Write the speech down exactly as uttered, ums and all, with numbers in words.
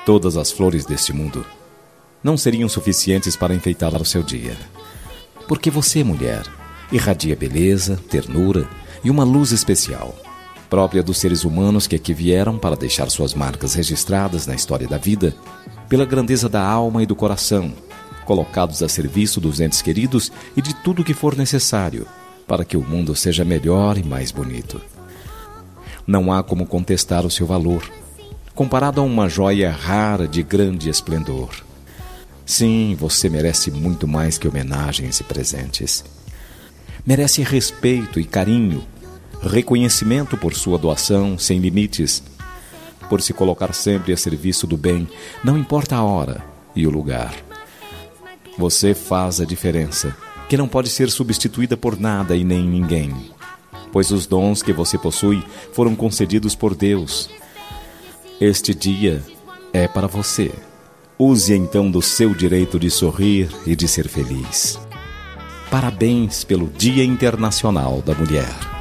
Todas as flores deste mundo não seriam suficientes para enfeitar o seu dia. Porque você, mulher, irradia beleza, ternura e uma luz especial, própria dos seres humanos que aqui vieram para deixar suas marcas registradas na história da vida, pela grandeza da alma e do coração, colocados a serviço dos entes queridos e de tudo que for necessário para que o mundo seja melhor e mais bonito. Não há como contestar o seu valor, comparado a uma joia rara de grande esplendor. Sim, você merece muito mais que homenagens e presentes. Merece respeito e carinho, reconhecimento por sua doação sem limites, por se colocar sempre a serviço do bem, não importa a hora e o lugar. Você faz a diferença, que não pode ser substituída por nada e nem ninguém, pois os dons que você possui foram concedidos por Deus. Este dia é para você. Use então do seu direito de sorrir e de ser feliz. Parabéns pelo Dia Internacional da Mulher.